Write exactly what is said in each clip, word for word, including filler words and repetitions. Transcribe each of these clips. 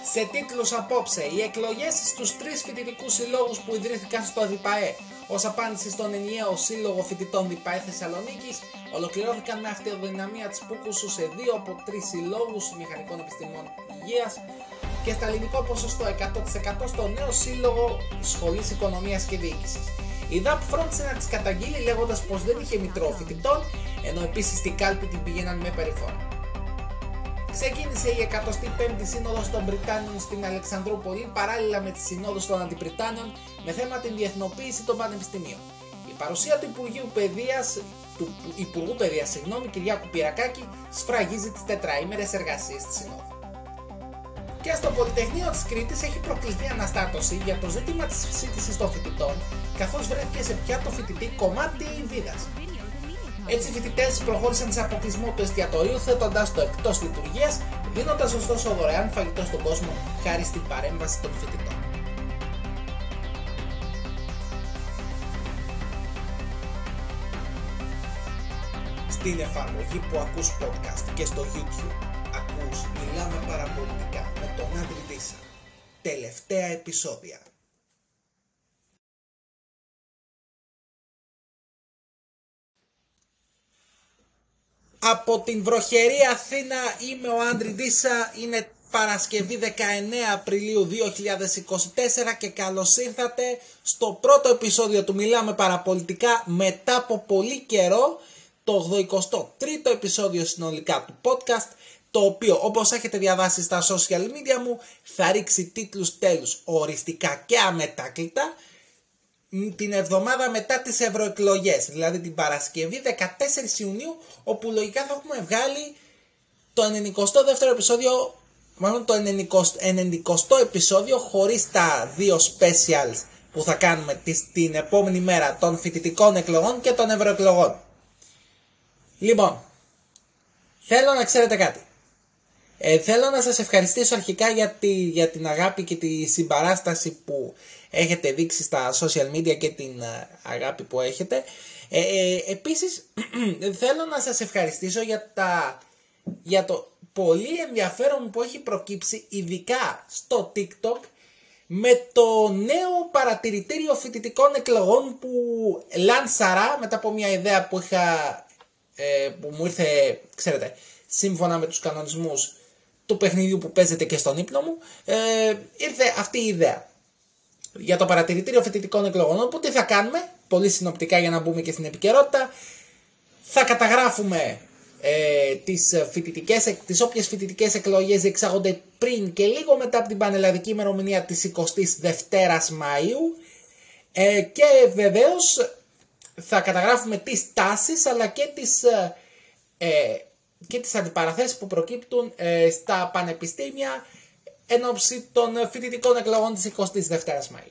Σε τίτλους απόψε, οι εκλογές στους τρεις φοιτητικούς συλλόγους που ιδρύθηκαν στο ΔΙΠΑΕ ως απάντηση στον ενιαίο Σύλλογο Φοιτητών ΔΙΠΑΕ Θεσσαλονίκης ολοκληρώθηκαν με αυτοδυναμία της Πούκουσου σε δύο από τρεις συλλόγους μηχανικών επιστημών υγείας και στα ελληνικό ποσοστό εκατό τοις εκατό στο νέο Σύλλογο Σχολής Οικονομίας και Διοίκησης. Η ΔΑΠ φρόντισε να τις καταγγείλει λέγοντας πως δεν είχε μητρό φοιτητών, ενώ επίσης την κάλπη την πήγαιναν με περιφόρα. Ξεκίνησε η εκατοστή πέμπτη Σύνοδος των Βρυτάνιων στην Αλεξανδρούπολη παράλληλα με τη Συνόδους των Αντιβρυτάνιων με θέμα την διεθνοποίηση των πανεπιστημίων. Η παρουσία του Υπουργείου Παιδείας, του Υπουργού Παιδείας, συγγνώμη, Κυριάκου Πυρακάκη, σφραγίζει τις τετραήμερες εργασίες της Συνόδου. Και στο Πολυτεχνείο της Κρήτης έχει προκληθεί αναστάτωση για το ζήτημα της σύντησης των φοιτητών, καθώς βρέθηκε σε πιάτο φοιτητή κομμάτι βίδας. Έτσι οι φοιτητές προχώρησαν σε αποκλεισμό του εστιατορίου, θέτοντας το εκτός λειτουργίας, δίνοντας ωστόσο δωρεάν φαγητό στον κόσμο χάρη στην παρέμβαση των φοιτητών. Στην εφαρμογή που ακούς podcast και στο YouTube ακούς Μιλάμε Παραπολιτικά με τον Άντρη Ντίσα. Τελευταία επεισόδια. Από την βροχερή Αθήνα είμαι ο Άντρη Ντίσα, είναι Παρασκευή δεκαεννέα Απριλίου δύο χιλιάδες είκοσι τέσσερα και καλώς ήρθατε στο πρώτο επεισόδιο του Μιλάμε Παραπολιτικά μετά από πολύ καιρό, το ογδοηκοστό τρίτο επεισόδιο συνολικά του podcast, το οποίο όπως έχετε διαβάσει στα social media μου θα ρίξει τίτλους τέλους οριστικά και αμετάκλητα την εβδομάδα μετά τις ευρωεκλογές, δηλαδή την Παρασκευή δεκατέσσερις Ιουνίου, όπου λογικά θα έχουμε βγάλει το ενενηκοστό δεύτερο επεισόδιο, μάλλον το ενενηκοστό επεισόδιο χωρίς τα δύο specials που θα κάνουμε την επόμενη μέρα των φοιτητικών εκλογών και των ευρωεκλογών. Λοιπόν, θέλω να ξέρετε κάτι. Ε, θέλω να σας ευχαριστήσω αρχικά για, τη, για την αγάπη και τη συμπαράσταση που έχετε δείξει στα social media και την αγάπη που έχετε. Ε, ε, επίσης θέλω να σας ευχαριστήσω για, τα, για το πολύ ενδιαφέρον που έχει προκύψει ειδικά στο TikTok με το νέο παρατηρητήριο φοιτητικών εκλογών που λάνσαρα μετά από μια ιδέα που, είχα, ε, που μου ήρθε, ξέρετε, σύμφωνα με τους κανονισμούς του παιχνιδιού που παίζεται και στον ύπνο μου, ε, ήρθε αυτή η ιδέα για το παρατηρητήριο φοιτητικών εκλογών. Οπότε τι θα κάνουμε, πολύ συνοπτικά για να μπούμε και στην επικαιρότητα, θα καταγράφουμε ε, τις, φοιτητικές, τις όποιες φοιτητικές εκλογές διεξάγονται πριν και λίγο μετά από την πανελλαδική ημερομηνία της εικοστής δεύτερης Μαΐου ε, και βεβαίως θα καταγράφουμε τις τάσεις αλλά και τις, ε, και τις αντιπαραθέσεις που προκύπτουν ε, στα πανεπιστήμια εν ώψη των φοιτητικών εκλογών της εικοστής δεύτερης Μαΐου.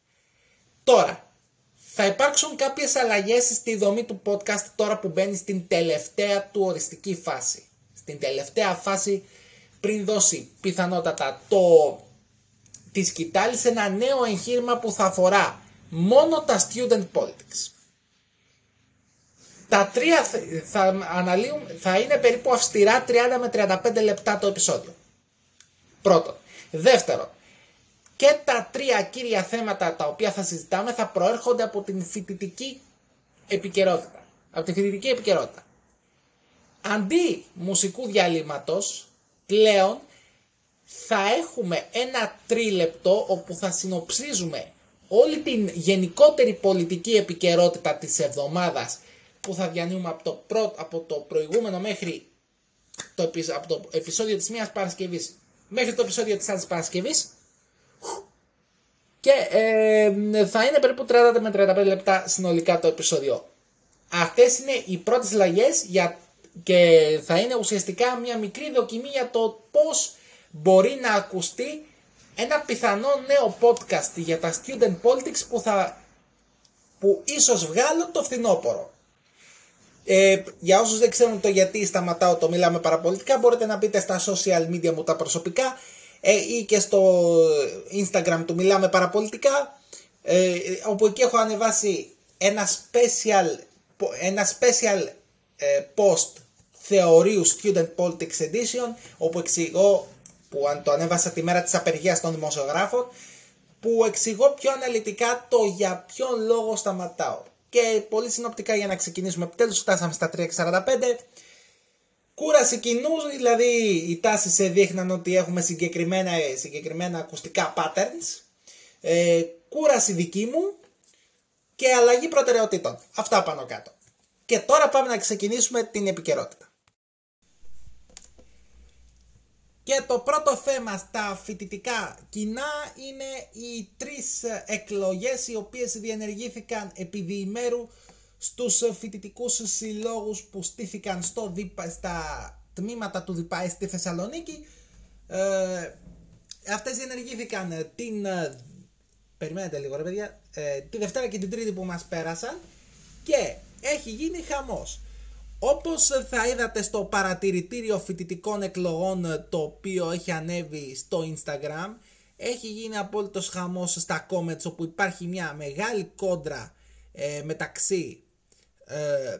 Τώρα, θα υπάρξουν κάποιες αλλαγές στη δομή του podcast τώρα που μπαίνει στην τελευταία του οριστική φάση. Στην τελευταία φάση πριν δώσει πιθανότατα το, τη σκητάλη σε ένα νέο εγχείρημα που θα αφορά μόνο τα student politics. Τα τρία θα, αναλύουν, θα είναι περίπου αυστηρά τριάντα με τριάντα πέντε λεπτά το επεισόδιο. Πρώτον. Δεύτερον, και τα τρία κύρια θέματα τα οποία θα συζητάμε θα προέρχονται από την φοιτητική επικαιρότητα. Από τη φοιτητική επικαιρότητα. Αντί μουσικού διαλύματος, πλέον θα έχουμε ένα τρίλεπτο όπου θα συνοψίζουμε όλη την γενικότερη πολιτική επικαιρότητα της εβδομάδας που θα διανύουμε από το, προ, από το προηγούμενο μέχρι το, από το επεισόδιο της μίας Παρασκευής μέχρι το επεισόδιο της άλλης Παρασκευής και ε, θα είναι περίπου τριάντα με τριάντα πέντε λεπτά συνολικά το επεισόδιο. Αυτές είναι οι πρώτες αλλαγές για, και θα είναι ουσιαστικά μια μικρή δοκιμή για το πώς μπορεί να ακουστεί ένα πιθανό νέο podcast για τα student politics που, θα, που ίσως βγάλω το φθινόπωρο. Ε, για όσους δεν ξέρουν το γιατί σταματάω το Μιλάμε Παραπολιτικά, μπορείτε να μπείτε στα social media μου τα προσωπικά ε, ή και στο Instagram του Μιλάμε Παραπολιτικά, ε, όπου εκεί έχω ανεβάσει ένα special, ένα special ε, post θεωρίου Student Politics Edition, όπου εξηγώ που αν το ανέβασα τη μέρα της απεργίας των δημοσιογράφων, που εξηγώ πιο αναλυτικά το για ποιον λόγο σταματάω. Και πολύ συνοπτικά για να ξεκινήσουμε, επιτέλους φτάσαμε στα τρία και σαράντα πέντε. Κούραση κοινού, δηλαδή οι τάσεις δείχναν ότι έχουμε συγκεκριμένα, συγκεκριμένα ακουστικά patterns. Ε, κούραση δική μου και αλλαγή προτεραιοτήτων. Αυτά πάνω κάτω. Και τώρα πάμε να ξεκινήσουμε την επικαιρότητα. Και το πρώτο θέμα στα φοιτητικά κοινά είναι οι τρεις εκλογές οι οποίες διενεργήθηκαν επί διημέρου στους φοιτητικούς συλλόγους που στήθηκαν στο ΔΥΠΑ, στα τμήματα του ΔΥΠΑΕ στη Θεσσαλονίκη. Ε, αυτές διενεργήθηκαν την... Περιμένετε λίγο ρε παιδιά, ε, τη Δευτέρα και την Τρίτη που μας πέρασαν και έχει γίνει χαμός. Όπως θα είδατε στο παρατηρητήριο φοιτητικών εκλογών το οποίο έχει ανέβει στο Instagram, έχει γίνει απόλυτος χαμός στα comments όπου υπάρχει μια μεγάλη κόντρα ε, μεταξύ ε,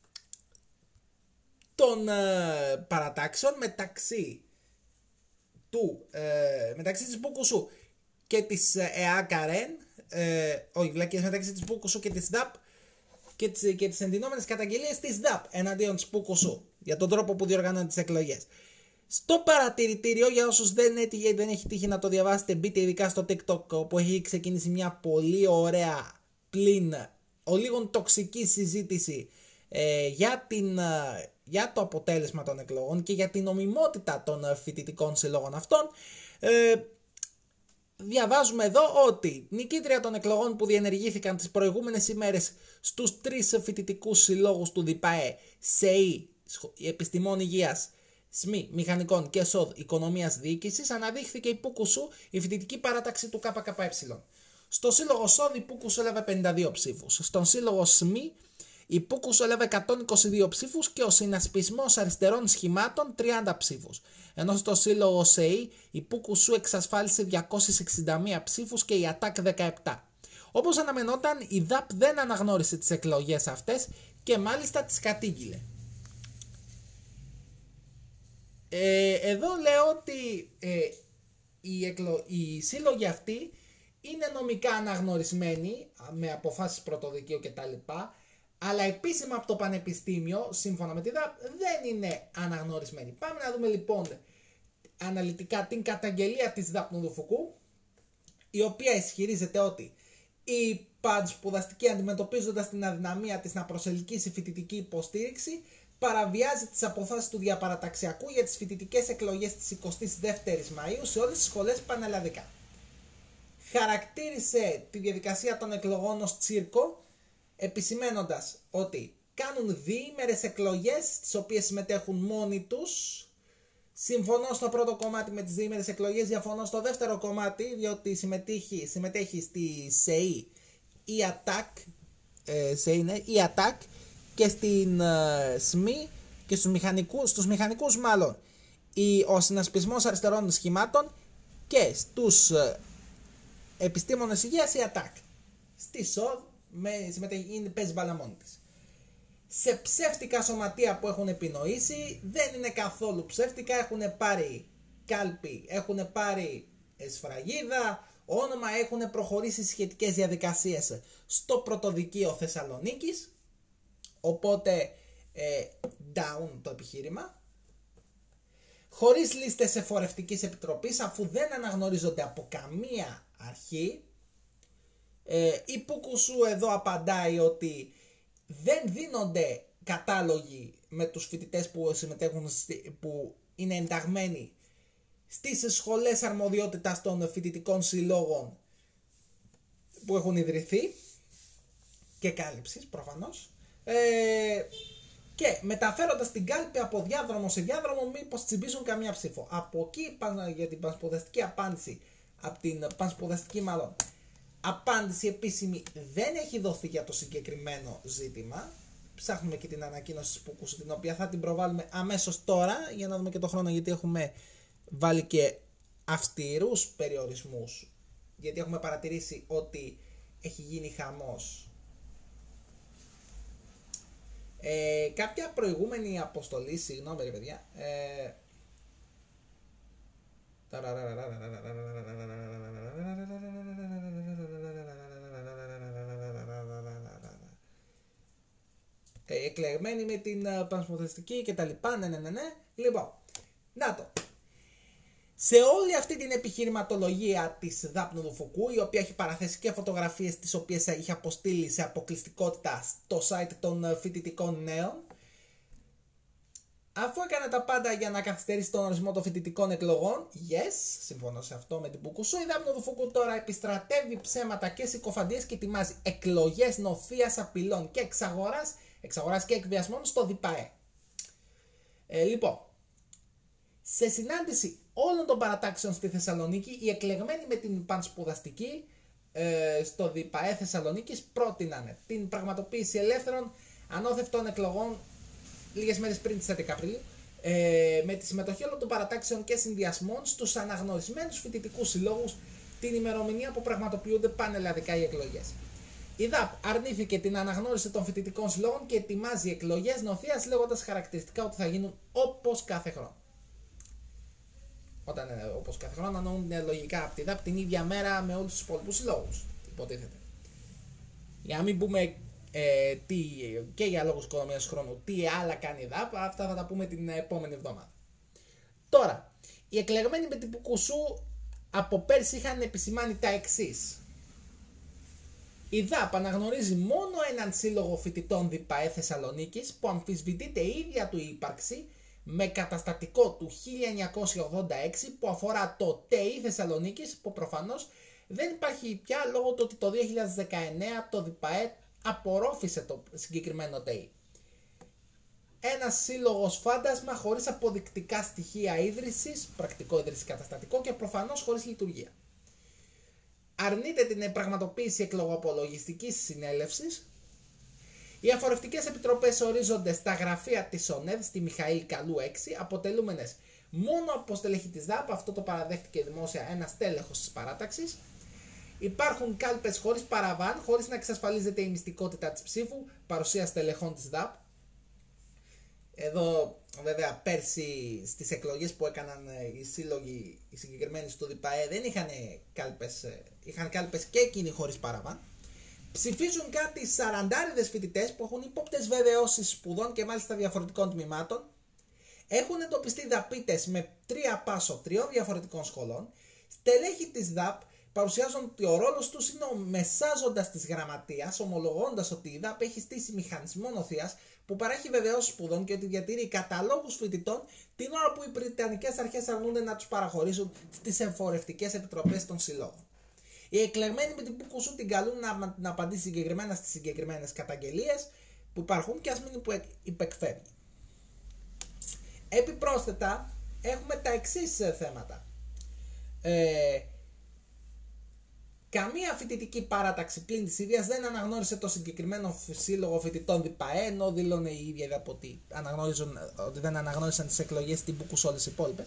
των ε, παρατάξεων, μεταξύ του ε, μεταξύ της Μπούκουσου και της ΕΑΚΑΡΕΝ, ε, όχι βλακίες, μεταξύ της Μπούκουσου και της ΔΑΠ και τις, και τις εντυνόμενες καταγγελίες της ΔΑΠ εναντίον της Μπούκουσου για τον τρόπο που διοργανώνει τις εκλογές. Στο παρατηρητήριο, για όσους δεν, έτυχε, δεν έχει τύχει να το διαβάσετε, μπείτε ειδικά στο TikTok όπου έχει ξεκινήσει μια πολύ ωραία πλην ο λίγων τοξική συζήτηση ε, για, την, ε, για το αποτέλεσμα των εκλογών και για την νομιμότητα των ε, φοιτητικών συλλόγων αυτών. Ε, Διαβάζουμε εδώ ότι νικήτρια των εκλογών που διενεργήθηκαν τις προηγούμενες ημέρες στους τρεις φοιτητικούς συλλόγους του ΔΥΠΑΕ, ΣΕΗ, Επιστημών Υγείας, ΣΜΗ, Μηχανικών και ΣΟΔ, Οικονομίας Διοίκησης, αναδείχθηκε η Πούκουσου, η φοιτητική παράταξη του ΚΚΕ. Στο σύλλογο ΣΟΔ η Πούκουσου έλαβε πενήντα δύο ψήφους. Στον σύλλογο ΣΜΗ η Πούκουσου έλαβε εκατόν είκοσι δύο ψήφους και ο συνασπισμός αριστερών σχημάτων τριάντα ψήφους. Ενώ στο σύλλογο ΣΕΗ η Πούκουσου εξασφάλισε διακόσιες εξήντα μία ψήφους και η ΑΤΑΚ δεκαεπτά. Όπως αναμενόταν, η ΔΑΠ δεν αναγνώρισε τις εκλογές αυτές και μάλιστα τις κατήγγειλε. Ε, εδώ λέω ότι ε, οι, εκλο... οι σύλλογοι αυτοί είναι νομικά αναγνωρισμένοι με αποφάσεις πρωτοδικείου κτλ. Αλλά επίσημα από το Πανεπιστήμιο, σύμφωνα με τη ΔΑΠ, δεν είναι αναγνωρισμένοι. Πάμε να δούμε λοιπόν αναλυτικά την καταγγελία της ΔΑΠ Νουδουφουκού, η οποία ισχυρίζεται ότι η πανσπουδαστική, αντιμετωπίζοντας την αδυναμία της να προσελκύσει φοιτητική υποστήριξη, παραβιάζει τις αποφάσεις του διαπαραταξιακού για τις φοιτητικές εκλογές της εικοστής δεύτερης Μαΐου σε όλες τις σχολές πανελλαδικά. Χαρακτήρισε τη διαδικασία των εκλογών ως τσίρκο, επισημένοντας ότι κάνουν διήμερες εκλογές στις οποίες συμμετέχουν μόνοι τους. Συμφωνώ στο πρώτο κομμάτι με τις διήμερες εκλογές, διαφωνώ στο δεύτερο κομμάτι, διότι συμμετέχει, συμμετέχει στη ΣΕΗ η ΑΤΑΚ, ε, ΣΕΗ, ναι, η ΑΤΑΚ και στην ε, ΣΜΗ και στους μηχανικούς, στους μηχανικούς μάλλον η, ο συνασπισμός αριστερών σχημάτων και στους ε, επιστήμονες υγείας η ΑΤΑΚ. Στη ΣΟΔ με, συμμετέχει, παίζει μπάλα μόνη της. Σε ψεύτικα σωματεία που έχουν επινοήσει, δεν είναι καθόλου ψεύτικα, έχουν πάρει κάλπη, έχουν πάρει σφραγίδα, όνομα, έχουν προχωρήσει σχετικές διαδικασίες στο πρωτοδικείο Θεσσαλονίκης, οπότε ε, down το επιχείρημα, χωρίς λίστες εφορευτικής επιτροπής, αφού δεν αναγνωρίζονται από καμία αρχή. Ε, η Πούκουσου εδώ απαντάει ότι δεν δίνονται κατάλογοι με τους φοιτητές που συμμετέχουν, που είναι ενταγμένοι στις σχολές αρμοδιότητας των φοιτητικών συλλόγων που έχουν ιδρυθεί και κάλυψης προφανώς, ε, και μεταφέροντας την κάλπη από διάδρομο σε διάδρομο μήπως τσιμπήσουν καμιά ψήφο. Από εκεί για την πανσπουδαστική απάντηση, από την πανσπουδαστική μάλλον απάντηση επίσημη δεν έχει δοθεί για το συγκεκριμένο ζήτημα. Ψάχνουμε και την ανακοίνωση της Πούκουσου, την οποία θα την προβάλλουμε αμέσως τώρα για να δούμε και το χρόνο, γιατί έχουμε βάλει και αυστηρούς περιορισμούς, γιατί έχουμε παρατηρήσει ότι έχει γίνει χαμός. Ε, κάποια προηγούμενη αποστολή, συγγνώμη ρε παιδιά, ε, εκλεγμένη με την πανσπουδαστική και τα λοιπά, ναι, ναι, ναι, ναι. Λοιπόν, να το. Σε όλη αυτή την επιχειρηματολογία της Δάπνου Φουκού, η οποία έχει παραθέσει και φωτογραφίες τις οποίες είχε αποστείλει σε αποκλειστικότητα στο site των φοιτητικών νέων, αφού έκανε τα πάντα για να καθυστερήσει τον ορισμό των φοιτητικών εκλογών, yes, συμφωνώ σε αυτό με την Πουκουσού, η Δάπνου Φουκού τώρα επιστρατεύει ψέματα και συκοφαντίες και ετοιμάζει εκλογές νοθείας απειλών και εξαγοράς, εξαγοράς και εκβιασμών στο ΔΙΠΑΕ. Ε, λοιπόν, σε συνάντηση όλων των παρατάξεων στη Θεσσαλονίκη, οι εκλεγμένοι με την πανσπουδαστική ε, στο ΔΙΠΑΕ Θεσσαλονίκης πρότειναν την πραγματοποίηση ελεύθερων ανώθευτων εκλογών λίγες μέρες πριν τις έντεκα Απριλίου, ε, με τη συμμετοχή όλων των παρατάξεων και συνδυασμών στους αναγνωρισμένους φοιτητικούς συλλόγους την ημερομηνία που πραγματοποιούνται πανελλαδικά οι εκλογές. Η ΔΑΠ αρνήθηκε την αναγνώριση των φοιτητικών συλλόγων και ετοιμάζει εκλογές νοθείας, λέγοντας χαρακτηριστικά ότι θα γίνουν όπως κάθε χρόνο. Όταν είναι όπως κάθε χρόνο, εννοούν λογικά από τη ΔΑΠ την ίδια μέρα με όλους τους υπόλοιπους συλλόγους, υποτίθεται. Για να μην πούμε ε, τι, και για λόγους οικονομίας χρόνου, τι άλλα κάνει η ΔΑΠ, αυτά θα τα πούμε την επόμενη εβδομάδα. Τώρα, οι εκλεγμένοι με την Πουκουσού από πέρσι είχαν επισημάνει τα εξής. Η ΔΑΠ αναγνωρίζει μόνο έναν σύλλογο φοιτητών ΔΙΠΑΕ Θεσσαλονίκης που αμφισβητείται η ίδια του ύπαρξη με καταστατικό του χίλια εννιακόσια ογδόντα έξι που αφορά το ΤΕΙ Θεσσαλονίκης, που προφανώς δεν υπάρχει πια λόγω του ότι το δύο χιλιάδες δεκαεννέα το ΔΙΠΑΕ απορρόφησε το συγκεκριμένο ΤΕΙ. Ένας σύλλογος φάντασμα χωρίς αποδεικτικά στοιχεία ίδρυσης, πρακτικό ίδρυση καταστατικό και προφανώς χωρίς λειτουργία. Αρνείται την πραγματοποίηση εκλογοαπολογιστικής συνέλευσης. Οι αφορευτικές επιτροπές ορίζονται στα γραφεία της ΟΝΕΔ στη Μιχαήλ Καλού έξι, αποτελούμενες μόνο από στελέχη της ΔΑΠ, αυτό το παραδέχτηκε δημόσια ένας τέλεχος της παράταξης. Υπάρχουν κάλπες χωρίς παραβάν, χωρίς να εξασφαλίζεται η μυστικότητα της ψήφου, παρουσία στελεχών της ΔΑΠ. Εδώ βέβαια πέρσι στις εκλογές που έκαναν οι σύλλογοι, οι συγκεκριμένοι στο ΔΙΠΑΕ, δεν είχαν κάλπες, είχαν κάλπες και εκείνοι χωρίς παραβάν. Ψηφίζουν κάτι σαραντάριδες φοιτητές που έχουν ύποπτες βεβαιώσεις σπουδών και μάλιστα διαφορετικών τμήματων. Έχουν εντοπιστεί δαπίτες με τρία πάσο τριών διαφορετικών σχολών. Στελέχοι της ΔΑΠ παρουσιάζουν ότι ο ρόλος τους είναι ο μεσάζοντας της γραμματείας, ομολογώντας ότι η ΔΑΠ έχει στήσει μηχανισμό νοθείας που παρέχει βεβαιώσεις σπουδών και ότι διατηρεί καταλόγους φοιτητών την ώρα που οι Βρετανικές αρχές αρνούνται να τους παραχωρήσουν στις εφορευτικές επιτροπές των συλλόγων. Οι εκλεγμένοι με την Πουκουσού την καλούν να, να απαντήσει συγκεκριμένα στις συγκεκριμένες καταγγελίες που υπάρχουν και ας μην υπεκφεύγει. Επιπρόσθετα έχουμε τα εξής θέματα. Ε, καμία φοιτητική παράταξη πλην της ίδιας δεν αναγνώρισε το συγκεκριμένο σύλλογο φοιτητών ΔΙΠΑΕ, ενώ δήλωνε η ίδια ότι, ότι δεν αναγνώρισαν τις εκλογές στην Πουκουσού όλες οι υπόλοιπες.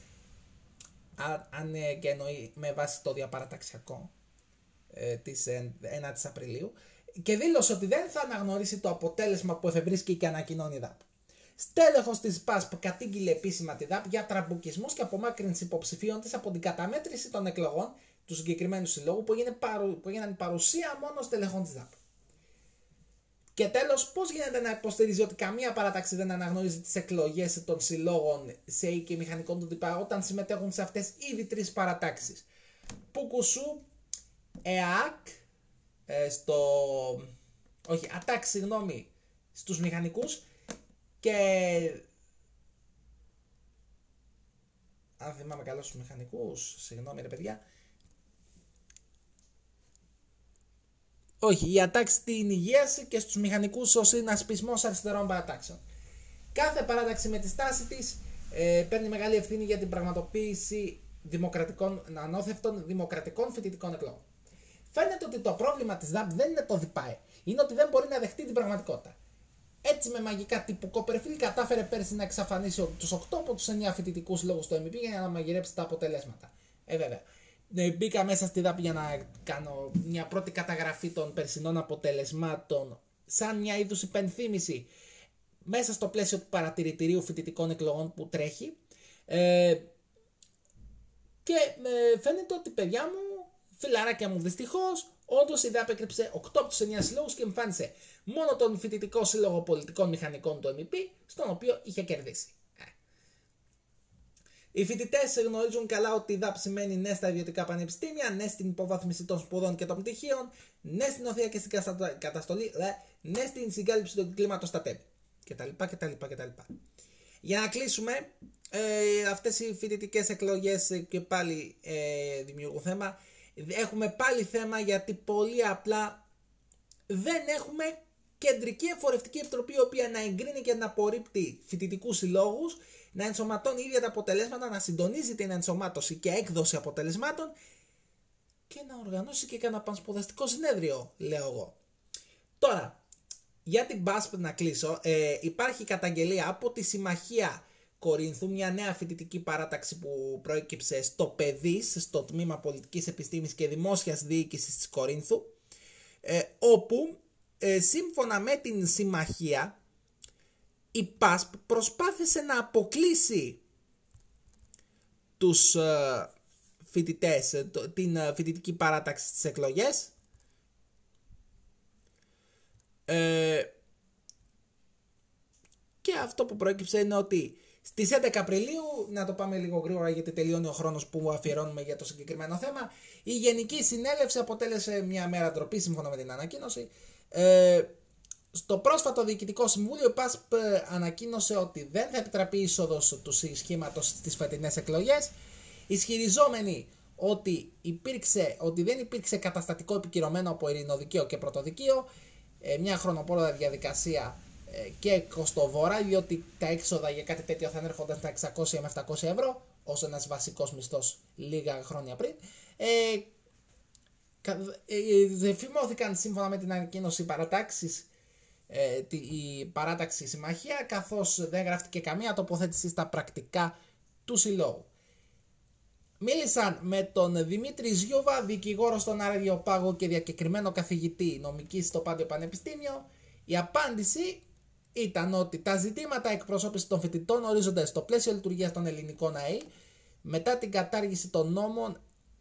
Αν και εννοεί με βάση το διαπαραταξιακό ε, της ένατης Απριλίου, και δήλωσε ότι δεν θα αναγνωρίσει το αποτέλεσμα που εφευρίσκει και ανακοινώνει η ΔΑΠ. Στέλεχος της ΠΑΣΠ κατήγγειλε επίσημα τη ΔΑΠ για τραμπουκισμούς και απομάκρυνση υποψηφίων της από την καταμέτρηση των εκλογών του συγκεκριμένου συλλόγου που, παρου, που έγιναν παρουσία μόνο στελεχών της ΔΑΠ. Και τέλος, πώς γίνεται να υποστηρίζει ότι καμία παράταξη δεν αναγνωρίζει τις εκλογές των συλλόγων ΣΕΙ και μηχανικών του ΔΙΠΑΕ όταν συμμετέχουν σε αυτές ήδη τρεις παρατάξεις. Πουκουσού, ΕΑΚ, ε, στο... όχι, ΑΤΑΚ, συγγνώμη, στους μηχανικούς και... αν θυμάμαι καλά στους μηχανικούς, συγγνώμη ρε παιδιά, όχι, η ΑΤΑΚ στην υγεία και στους μηχανικούς ως συνασπισμός αριστερών παρατάξεων. Κάθε παράταξη με τη στάση της ε, παίρνει μεγάλη ευθύνη για την πραγματοποίηση δημοκρατικών, ανώθευτων δημοκρατικών φοιτητικών εκλογών. Φαίνεται ότι το πρόβλημα της ΔΑΠ δεν είναι το ΔΙΠΑΕ, είναι ότι δεν μπορεί να δεχτεί την πραγματικότητα. Έτσι με μαγικά τύπου Κόπερφιλ κατάφερε πέρσι να εξαφανίσει τους οκτώ από τους εννέα φοιτητικούς λόγους του εμ πι για να μαγειρέψει τα αποτελέσματα. Ε, βέβαια. Μπήκα μέσα στη ΔΑΠ για να κάνω μια πρώτη καταγραφή των περσινών αποτελεσμάτων σαν μια είδους υπενθύμηση μέσα στο πλαίσιο του παρατηρητηρίου φοιτητικών εκλογών που τρέχει. Ε, Και ε, φαίνεται ότι, παιδιά μου, φιλαράκια μου, δυστυχώς, όντως η ΔΑΠ έκρυψε οκτώ από τους εννέα συλλόγους και εμφάνισε μόνο τον Φοιτητικό Σύλλογο Πολιτικών Μηχανικών του εμ ι πι, στον οποίο είχε κερδίσει. Οι φοιτητές γνωρίζουν καλά ότι η ΔΑΠ σημαίνει ναι στα ιδιωτικά πανεπιστήμια, ναι στην υποβάθμιση των σπουδών και των πτυχίων, ναι στην οθεία και στην καταστολή, ναι στην συγκάλυψη του κλίματος στα τέμπη κτλ. κτλ, κτλ. Για να κλείσουμε, ε, αυτές οι φοιτητικές εκλογές και πάλι ε, δημιουργούν θέμα. Έχουμε πάλι θέμα γιατί πολύ απλά δεν έχουμε κεντρική εφορευτική επιτροπή η οποία να εγκρίνει και να απορρίπτει φοιτητικούς συλλόγους, να ενσωματώνει ίδια τα αποτελέσματα, να συντονίζει την ενσωμάτωση και έκδοση αποτελεσμάτων και να οργανώσει και κανένα πανσπουδαστικό συνέδριο, λέω εγώ. Τώρα, για την μπάσπ να κλείσω, ε, υπάρχει καταγγελία από τη Συμμαχία Κορίνθου, μια νέα φοιτητική παράταξη που προέκυψε στο ΠΕΔΙΣ, στο Τμήμα Πολιτικής Επιστήμης και Δημόσιας Διοίκησης της Κορίνθου, ε, όπου ε, σύμφωνα με την Συμμαχία η ΠΑΣΠ προσπάθησε να αποκλείσει τους ε, φοιτητές, ε, την ε, φοιτητική παράταξη στις εκλογές, ε, και αυτό που προέκυψε είναι ότι στις έντεκα Απριλίου, να το πάμε λίγο γρήγορα γιατί τελειώνει ο χρόνος που αφιερώνουμε για το συγκεκριμένο θέμα, η Γενική Συνέλευση αποτέλεσε μια μέρα ντροπή σύμφωνα με την ανακοίνωση. Ε, στο πρόσφατο Διοικητικό Συμβούλιο η ΠΑΣΠ ανακοίνωσε ότι δεν θα επιτραπεί η είσοδος του σχήματος στις φετινές εκλογές, ισχυριζόμενοι ότι, υπήρξε, ότι δεν υπήρξε καταστατικό επικυρωμένο από ειρηνοδικείο και πρωτοδικείο, ε, μια χρονοπόλα διαδικασία και κοστοβόρα, διότι τα έξοδα για κάτι τέτοιο θα ανέρχονταν στα εξακόσια με επτακόσια ευρώ, ως ένας βασικός μισθός λίγα χρόνια πριν. Ε, ε, φημώθηκαν σύμφωνα με την ανακοίνωση παρατάξεις, ε, η παράταξη συμμαχία, καθώς δεν γράφτηκε καμία τοποθέτηση στα πρακτικά του συλλόγου. Μίλησαν με τον Δημήτρη Ζιούβα, δικηγόρο στον Αριοπάγο και διακεκριμένο καθηγητή νομικής στο Πάντιο Πανεπιστήμιο. Η απάντηση ήταν ότι τα ζητήματα εκπροσώπησης των φοιτητών ορίζονται στο πλαίσιο λειτουργίας των ελληνικών ΑΕΗ μετά την κατάργηση των νόμων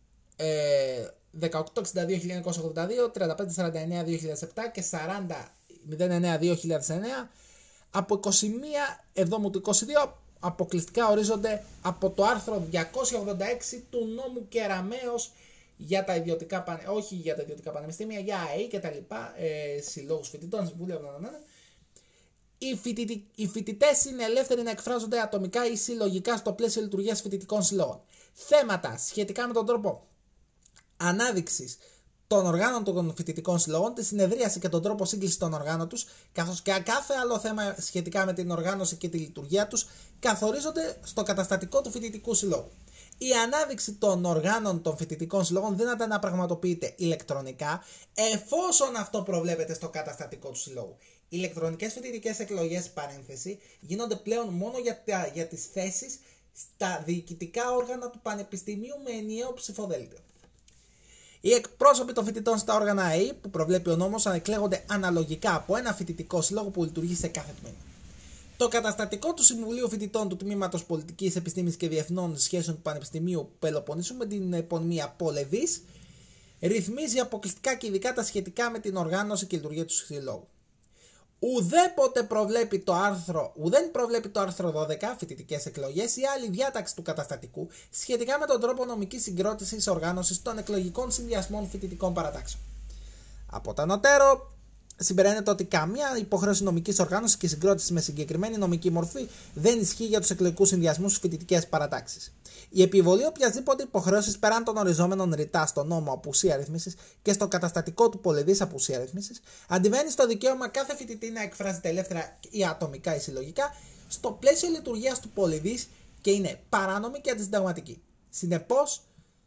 ε, δεκαοκτώ εξήντα δύο χίλια εννιακόσια ογδόντα δύο, τριάντα πέντε σαράντα εννέα δύο χιλιάδες επτά και σαράντα μηδέν εννέα δύο χιλιάδες εννέα. Από είκοσι μία Εβδόμου του είκοσι δύο αποκλειστικά ορίζονται από το άρθρο διακόσια ογδόντα έξι του νόμου Κεραμέως για τα ιδιωτικά, όχι για τα ιδιωτικά πανεπιστήμια, για ΑΕΗ και τα λοιπά, ε, συλλόγους φοιτητών, συμβούλια, blablabla. Οι, φοιτητι... οι φοιτητές είναι ελεύθεροι να εκφράζονται ατομικά ή συλλογικά στο πλαίσιο λειτουργίας φοιτητικών συλλόγων. Θέματα σχετικά με τον τρόπο ανάδειξης των οργάνων των φοιτητικών συλλόγων, τη συνεδρίαση και τον τρόπο σύγκλησης των οργάνων τους, καθώς και κάθε άλλο θέμα σχετικά με την οργάνωση και τη λειτουργία τους, καθορίζονται στο καταστατικό του φοιτητικού συλλόγου. Η ανάδειξη των οργάνων των φοιτητικών συλλόγων δύναται να πραγματοποιείται ηλεκτρονικά, εφόσον αυτό προβλέπεται στο καταστατικό του συλλόγου. Οι ηλεκτρονικές φοιτητικές εκλογές, παρένθεση, γίνονται πλέον μόνο για, τα, για τις θέσεις στα διοικητικά όργανα του Πανεπιστημίου με ενιαίο ψηφοδέλτιο. Οι εκπρόσωποι των φοιτητών στα όργανα ΑΕΗ, που προβλέπει ο νόμος, ανεκλέγονται αναλογικά από ένα φοιτητικό σύλλογο που λειτουργεί σε κάθε τμήμα. Το καταστατικό του Συμβουλίου Φοιτητών του Τμήματος Πολιτικής Επιστήμης και Διεθνών Σχέσεων του Πανεπιστημίου Πελοποννήσου με την επωνυμία Πολεδής ρυθμίζει αποκλειστικά και ειδικά τα σχετικά με την οργάνωση και λειτουργία του συλλόγου. Ουδέποτε προβλέπει το άρθρο, ουδέν προβλέπει το άρθρο δώδεκα, φοιτητικές εκλογές, ή άλλη διάταξη του καταστατικού σχετικά με τον τρόπο νομικής συγκρότησης οργάνωσης των εκλογικών συνδυασμών φοιτητικών παρατάξεων. Από τα ανωτέρω, συμπεραίνεται ότι καμία υποχρέωση νομικής οργάνωσης και συγκρότησης με συγκεκριμένη νομική μορφή δεν ισχύει για τους εκλογικούς συνδυασμούς στις φοιτητικές παρατάξεις. Η επιβολή οποιασδήποτε υποχρέωσης πέραν των οριζόμενων ρητά στο νόμο απουσία ρύθμισης και στο καταστατικό του πολεδής απουσία ρύθμισης αντιβαίνει στο δικαίωμα κάθε φοιτητή να εκφράζεται ελεύθερα ή ατομικά ή συλλογικά στο πλαίσιο λειτουργίας του πολεδής και είναι παράνομη και αντισυνταγματική. Συνεπώς,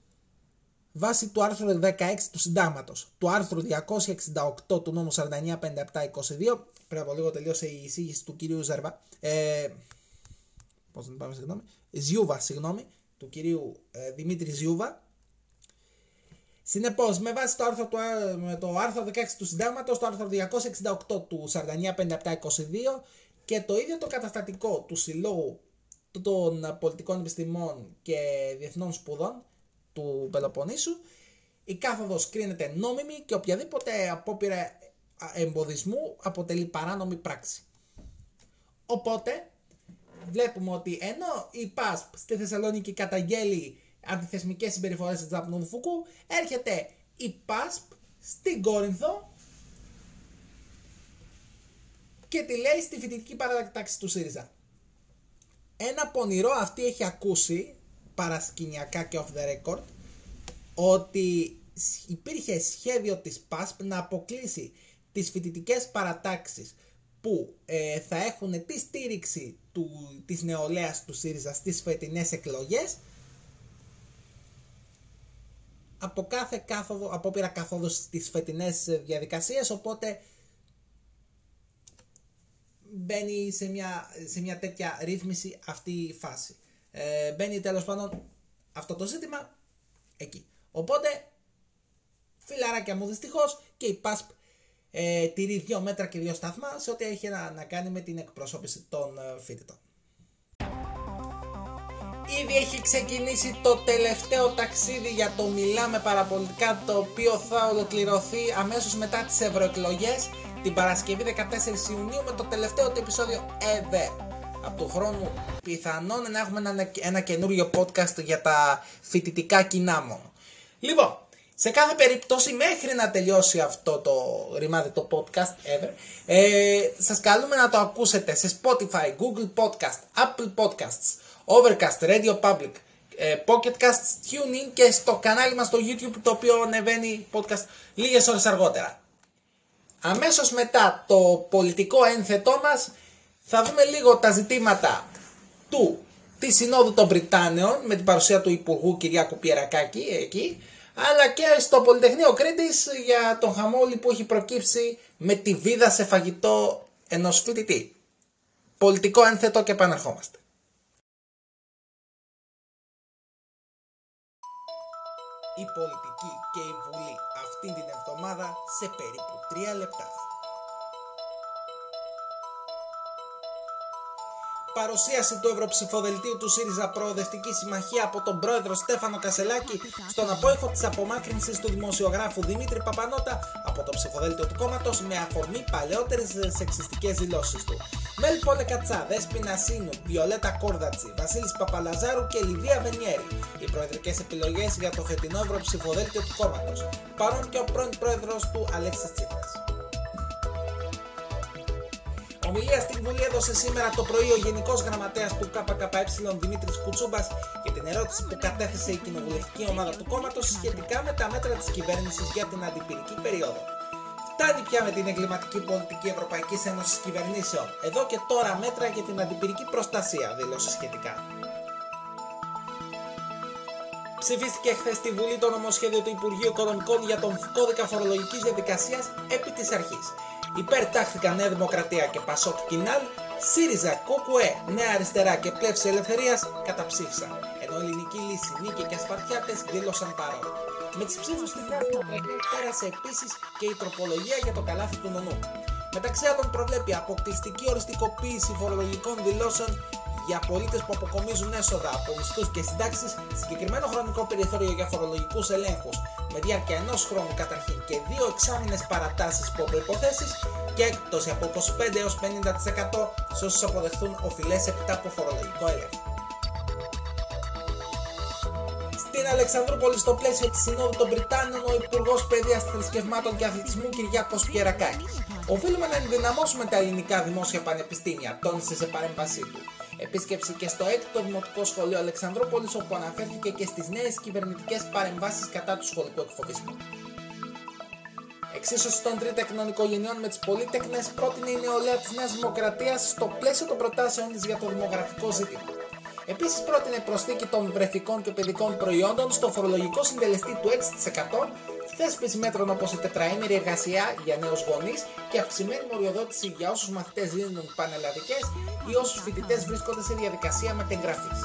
βάσει του άρθρου δεκαέξι του Συντάγματος, του άρθρου διακόσια εξήντα οκτώ του νόμου σαράντα εννέα πενήντα επτά είκοσι δύο, πριν από λίγο τελείωσε η εισήγηση του κυρίου Ζερβα, ε, πώς δεν πάμε, συγγνώμη, Ζιούβα, συγγνώμη, του κυρίου ε, Δημήτρη Ζιούβα. Συνεπώς, με βάση το άρθρο, το, με το άρθρο δεκαέξι του Συντάγματος, το άρθρο διακόσια εξήντα οκτώ του σαράντα εννέα πενήντα επτά είκοσι δύο και το ίδιο το καταστατικό του Συλλόγου των Πολιτικών Επιστημών και Διεθνών Σπουδών, του Πελοποννήσου, η κάθοδος κρίνεται νόμιμη και οποιαδήποτε απόπειρα εμποδισμού αποτελεί παράνομη πράξη. Οπότε βλέπουμε ότι ενώ η ΠΑΣΠ στη Θεσσαλονίκη καταγγέλει αντιθεσμικές συμπεριφορές της Δαπνοδουφουκού, έρχεται η ΠΑΣΠ στην Κόρινθο και τη λέει στη φοιτητική παράταξη του ΣΥΡΙΖΑ. Ένα πονηρό αυτή έχει ακούσει παρασκηνιακά και off the record ότι υπήρχε σχέδιο της ΠΑΣΠ να αποκλείσει τις φοιτητικές παρατάξεις που ε, θα έχουν τη στήριξη του, της νεολαίας του ΣΥΡΙΖΑ στις φετινές εκλογές από κάθε κάθοδο, απόπειρα καθόδου στις φετινές διαδικασίες, οπότε μπαίνει σε μια, σε μια τέτοια ρύθμιση αυτή η φάση. Ε, μπαίνει τέλος πάντων αυτό το ζήτημα εκεί. Οπότε, φιλαράκια μου, δυστυχώς και η ΠΑΣΠ ε, τηρεί δύο μέτρα και δύο σταθμά σε ό,τι έχει να, να κάνει με την εκπροσώπηση των ε, φοιτητών. Ήδη έχει ξεκινήσει το τελευταίο ταξίδι για το Μιλάμε Παραπολιτικά, το οποίο θα ολοκληρωθεί αμέσως μετά τις ευρωεκλογές την Παρασκευή δεκατέσσερις Ιουνίου με το τελευταίο του επεισόδιο ever. Από του χρόνου πιθανόν να έχουμε ένα, ένα καινούριο podcast για τα φοιτητικά κοινά μόνο. Λοιπόν, σε κάθε περίπτωση μέχρι να τελειώσει αυτό το ρημάδι το podcast ever, ε, σας καλούμε να το ακούσετε σε Spotify, Google Podcast, Apple Podcasts, Overcast, Radio Public, ε, Pocket Casts, TuneIn και στο κανάλι μας στο YouTube, το οποίο ανεβαίνει podcast λίγες ώρες αργότερα. Αμέσως μετά το πολιτικό ένθετό μας θα δούμε λίγο τα ζητήματα του, της Συνόδου των Βρυτάνεων με την παρουσία του Υπουργού Κυριάκου Πιερακάκη εκεί, αλλά και στο Πολυτεχνείο Κρήτης για τον χαμόλι που έχει προκύψει με τη βίδα σε φαγητό ενός φοιτητή. Πολιτικό ένθετο και επανερχόμαστε. Η πολιτική και η Βουλή αυτήν την εβδομάδα σε περίπου τρία λεπτά. Παρουσίαση του Ευρωψηφοδελτίου του ΣΥΡΙΖΑ Προοδευτική Συμμαχία από τον πρόεδρο Στέφανο Κασελάκη στον απόϊχο της απομάκρυνσης του δημοσιογράφου Δημήτρη Παπανότα από το ψηφοδέλτιο του κόμματος με αφορμή παλαιότερες σεξιστικές δηλώσεις του. Μέλ Πόλε Κατσά, Δέσποινα Σίνου, Βιολέτα Κόρδατσι, Βασίλης Παπαλαζάρου και Λιδία Βενιέρη. Οι προεδρικές επιλογές για το φετινό Ευρωψηφοδέλτιο του κόμματος. Παρόν και ο πρώην πρόεδρος του Αλέξης Τσίπρας. Ομιλία στην Βουλή έδωσε σήμερα το πρωί ο Γενικός Γραμματέας του ΚΚΕ Δημήτρης Κουτσούμπας για την ερώτηση που κατέθεσε η κοινοβουλευτική ομάδα του κόμματος σχετικά με τα μέτρα της κυβέρνησης για την αντιπυρική περίοδο. Φτάνει πια με την εγκληματική πολιτική Ευρωπαϊκής Ένωσης Κυβερνήσεων. Εδώ και τώρα μέτρα για την αντιπυρική προστασία, δήλωσε σχετικά. Ψηφίστηκε χθες στη Βουλή το νομοσχέδιο του Υπουργείου Οικονομικών για τον κώδικα φορολογικής διαδικασίας επί της αρχής. Υπέρ τάχθηκαν Νέα Δημοκρατία και Πασόκ Κινάλ, ΣΥΡΙΖΑ, ΚΚΕ, Νέα Αριστερά και Πλεύση Ελευθερίας καταψήφισαν, ενώ Ελληνική Λύση, Νίκη και Ασπαρτιάτες δήλωσαν παρόν. Με τις ψήφους στην Νέα Δημοκρατία πέρασε επίσης και η τροπολογία για το καλάθι του νονού. Μεταξύ άλλων προβλέπει αποκλειστική οριστικοποίηση φορολογικών δηλώσεων για πολίτες που αποκομίζουν έσοδα από μισθούς και συντάξεις, συγκεκριμένο χρονικό περιθώριο για φορολογικούς ελέγχους με διάρκεια ενός χρόνου καταρχήν και δύο εξάμηνες παρατάσεις υπό προϋποθέσεις και έκπτωση από είκοσι πέντε έως πενήντα τοις εκατό σε όσους αποδεχθούν οφειλές έπειτα από φορολογικό έλεγχο. Στην Αλεξανδρούπολη, στο πλαίσιο της Συνόδου των Βρυτάνεων, ο Υπουργός Παιδείας, Θρησκευμάτων και Αθλητισμού Κυριάκος Πιερακάκης. Οφείλουμε να ενδυναμώσουμε τα ελληνικά δημόσια πανεπιστήμια, τόνισε σε παρέμβασή του. Επίσκεψη και στο έκτο Δημοτικό Σχολείο Αλεξανδρούπολης, όπου αναφέρθηκε και στις νέες κυβερνητικές παρεμβάσεις κατά του σχολικού εκφοβισμού. Εξίσωση των τρίτεκνων οικογενειών με τις πολύτεκνες πρότεινε η νεολαία της Νέας Δημοκρατίας στο πλαίσιο των προτάσεων της για το δημογραφικό ζήτημα. Επίσης πρότεινε προσθήκη των βρεφικών και παιδικών προϊόντων στο φορολογικό συντελεστή του έξι τοις εκατό, θέσπιση μέτρων όπως η τετραήμερη εργασία για νέους γονείς και αυξημένη μοριοδότηση για όσους μαθητές δίνουν πανελλαδικές ή όσους φοιτητές βρίσκονται σε διαδικασία μετεγγραφής.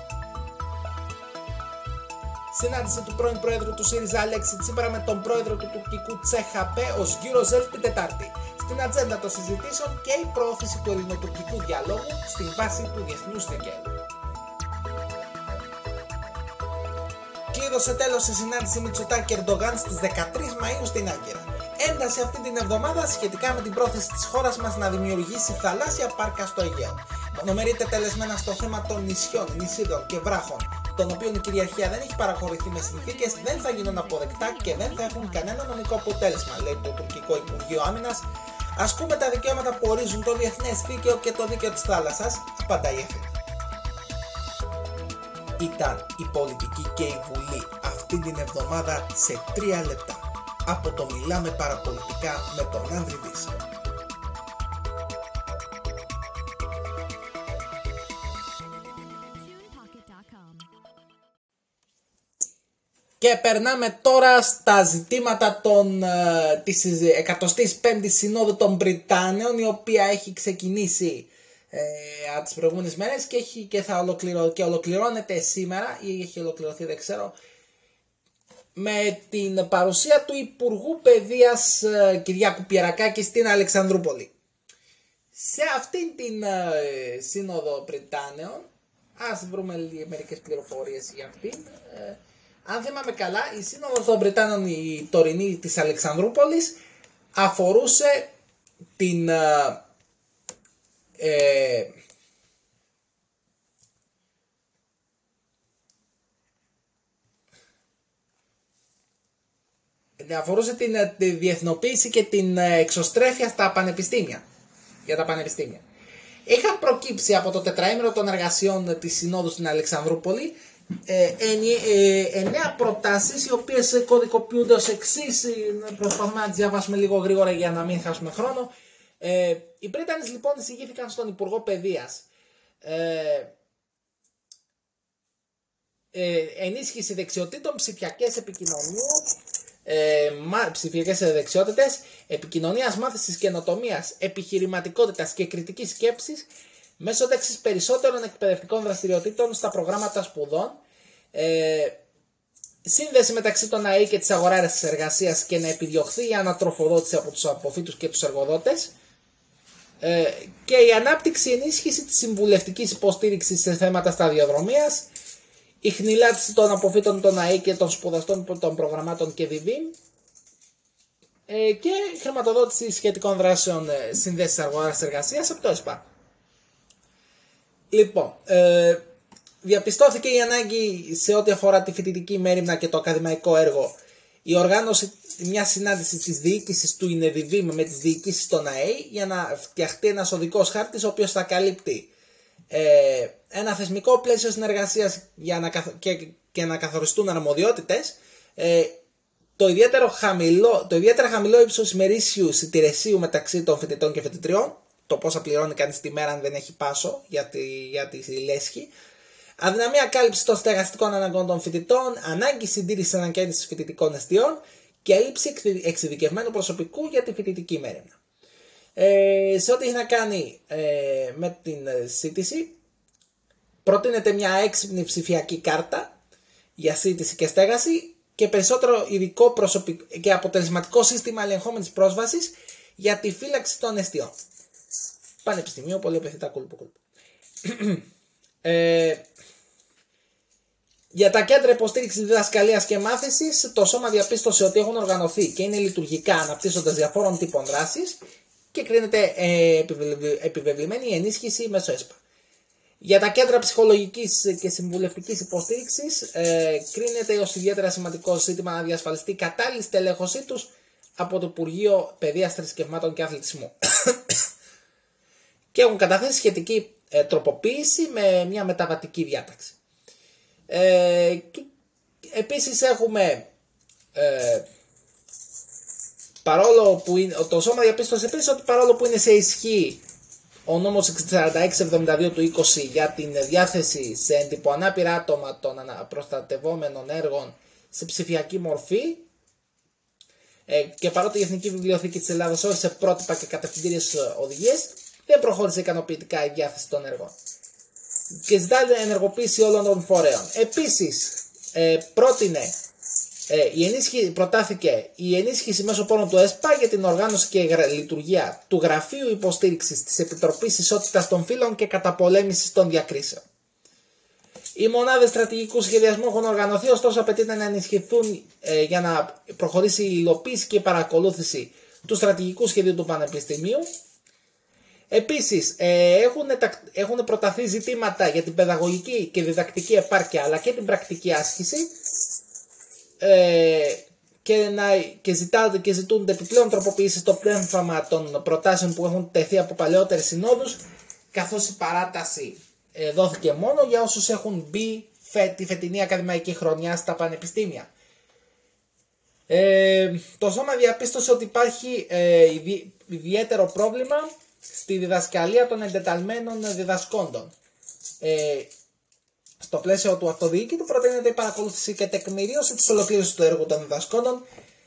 Συνάντηση του πρώην πρόεδρου του ΣΥΡΙΖΑ Αλέξη Τσίπρα με τον πρόεδρο του τουρκικού Τσέχαπέ ως Γιουροζέλ την Τετάρτη. Στην ατζέντα των συζητήσεων και η προώθηση του ελληνοτουρκικού διαλόγου στην βάση του διεθνούς δικαίου. δήλωσε τέλος σε συνάντηση Μητσοτάκη Ερντογάν στις δεκατρείς Μαΐου στην Άγκυρα. Ένταση αυτή την εβδομάδα σχετικά με την πρόθεση της χώρας μας να δημιουργήσει θαλάσσια πάρκα στο Αιγαίο. Μονομερείται τελεσμένα στο θέμα των νησιών, νησίδων και βράχων, των οποίων η κυριαρχία δεν έχει παραχωρηθεί με συνθήκες, δεν θα γίνουν αποδεκτά και δεν θα έχουν κανένα νομικό αποτέλεσμα, λέει το τουρκικό Υπουργείο Άμυνας. Ασκούμε τα δικαιώματα που ορίζουν το διεθνές δίκαιο και το δίκαιο της θάλασσας, απαντάει η ΕΦΕ. Ήταν η πολιτική και η Βουλή αυτή την εβδομάδα σε τρία λεπτά. Από το Μιλάμε Παραπολιτικά με τον Άντρη Δίσα. Και περνάμε τώρα στα ζητήματα των, ε, της εκατοστής πέμπτης Συνόδου των Βρυτάνεων, η οποία έχει ξεκινήσει ε, από τις προηγούμενες μέρες και, έχει, και, θα ολοκληρω, και ολοκληρώνεται σήμερα, ή έχει ολοκληρωθεί δεν ξέρω, με την παρουσία του Υπουργού Παιδείας ε, Κυριάκου Πιερακάκη στην Αλεξανδρούπολη. Σε αυτήν την ε, Σύνοδο Βρυτάνεων, ας βρούμε μερικές πληροφορίες για αυτήν. Ε, αν θυμάμαι καλά, η Σύνοδος των Βρυτάνεων, η τωρινή της Αλεξανδρούπολης, αφορούσε την ε, ε, αφορούσε την, τη διεθνοποίηση και την εξωστρέφεια στα πανεπιστήμια, για τα πανεπιστήμια. Είχαν προκύψει από το τετραήμερο των εργασιών της Συνόδου στην Αλεξανδρούπολη ε, ε, εννέα προτάσεις, οι οποίες κωδικοποιούνται ως εξής. Προσπαθούμε να τις διαβάσουμε λίγο γρήγορα για να μην χάσουμε χρόνο. Ε, οι Πρίτανες λοιπόν εισηγήθηκαν στον Υπουργό Παιδείας ε, ε, ενίσχυση δεξιοτήτων, ψηφιακές επικοινωνίες, ε, ψηφιακές δεξιότητες, επικοινωνίας, μάθησης, καινοτομίας, επιχειρηματικότητας και κριτικής σκέψης, μέσω ένταξης περισσότερων εκπαιδευτικών δραστηριοτήτων στα προγράμματα σπουδών, ε, σύνδεση μεταξύ των ΑΕ και της αγοράς εργασίας και να επιδιωχθεί η ανατροφοδότηση από τους αποφύτους και τους εργοδότες, ε, και η ανάπτυξη ενίσχυση της συμβουλευτικής υποστήριξης σε θέματα σταδιοδρομίας, η χνηλάτιση των αποφύτων των ΑΕ και των σπουδαστών των προγραμμάτων και ΔΙΒΗΜ, ε, και χρηματοδότηση σχετικών δράσεων ε, συνδέσεις αγοράς εργασίας από το ΕΣΠΑ. Λοιπόν, ε, διαπιστώθηκε η ανάγκη σε ό,τι αφορά τη φοιτητική μέριμνα και το ακαδημαϊκό έργο, η οργάνωση μια συνάντηση της διοίκησης του ΙΝΕΔΙΒΗΜ με τις διοικήσεις των ΑΕ για να φτιαχτεί ένας οδικός χάρτης, ο οποίος θα καλύπτει ε, ένα θεσμικό πλαίσιο συνεργασίας για να καθ... και, και να καθοριστούν αρμοδιότητες, ε, το, ιδιαίτερο χαμηλό, το ιδιαίτερα χαμηλό ύψος ημερήσιου εισιτηρεσίου μεταξύ των φοιτητών και φοιτητριών, το πόσα πληρώνει κανείς τη μέρα αν δεν έχει πάσο για τη, για τη λέσχη, αδυναμία κάλυψη των στεγαστικών αναγκών των φοιτητών, ανάγκη συντήρηση ανακαίνησης φοιτητικών εστιών και έλλειψη εξειδικευμένου προσωπικού για τη φοιτητική μέρημνα. Ε, σε ό,τι έχει να κάνει ε, με την σύντηση, προτείνεται μια έξυπνη ψηφιακή κάρτα για σύντηση και στέγαση και περισσότερο ειδικό προσωπικό και αποτελεσματικό σύστημα ελεγχόμενης πρόσβασης για τη φύλαξη των εστιών. Πανεπιστημίο, πολυεπιθετά κούλπου κούλπου. ε, για τα κέντρα υποστήριξης διδασκαλίας και μάθησης, το Σώμα διαπίστωσε ότι έχουν οργανωθεί και είναι λειτουργικά αναπτύσσοντας διαφόρων τύπων δράσης και κρίνεται ε, επιβεβλημένη η ενίσχυση μέσω ΕΣΠΑ. Για τα κέντρα ψυχολογικής και συμβουλευτικής υποστήριξης ε, κρίνεται ως ιδιαίτερα σημαντικό ζήτημα να διασφαλιστεί κατάλληλη στελέχωσή τους από το Υπουργείο Παιδείας, Θρησκευμάτων και Αθλητισμού. Και έχουν καταθέσει σχετική ε, τροποποίηση με μια μεταβατική διάταξη. Ε, και, επίσης έχουμε ε, παρόλο που είναι, το Σώμα διαπίστωσε επίσης ότι παρόλο που είναι σε ισχύ ο νόμος σαράντα έξι εβδομήντα δύο του είκοσι για την διάθεση σε εντυπωανάπηρα άτομα των προστατευόμενων έργων σε ψηφιακή μορφή, ε, και παρότι η Εθνική Βιβλιοθήκη της Ελλάδας όρισε πρότυπα και κατευθυντήριες οδηγίες, δεν προχώρησε ικανοποιητικά η διάθεση των έργων και ζητάει ενεργοποίηση όλων των φορέων. Επίσης ε, πρότεινε, ε, η ενίσχυ, προτάθηκε η ενίσχυση μέσω πόρων του ΕΣΠΑ για την οργάνωση και λειτουργία του Γραφείου Υποστήριξης της Επιτροπής Ισότητας των Φύλων και Καταπολέμησης των Διακρίσεων. Οι μονάδες στρατηγικού σχεδιασμού έχουν οργανωθεί, ωστόσο απαιτείται να ενισχυθούν ε, για να προχωρήσει η υλοποίηση και η παρακολούθηση του στρατηγικού σχεδίου του Πανεπιστημίου. Επίσης, ε, έχουν, έχουν προταθεί ζητήματα για την παιδαγωγική και διδακτική επάρκεια αλλά και την πρακτική άσκηση ε, και, να, και, ζητά, και ζητούνται επιπλέον τροποποιήσεις στο πνεύμα των προτάσεων που έχουν τεθεί από παλαιότερες συνόδους, καθώς η παράταση ε, δόθηκε μόνο για όσους έχουν μπει φε, τη φετινή ακαδημαϊκή χρονιά στα πανεπιστήμια. Ε, το Σώμα διαπίστωσε ότι υπάρχει ε, ιδι, ιδιαίτερο πρόβλημα στη διδασκαλία των εντεταλμένων διδασκόντων. Ε, στο πλαίσιο του αυτοδιοίκητου προτείνεται η παρακολούθηση και τεκμηρίωση της ολοκλήρωσης του έργου των διδασκόντων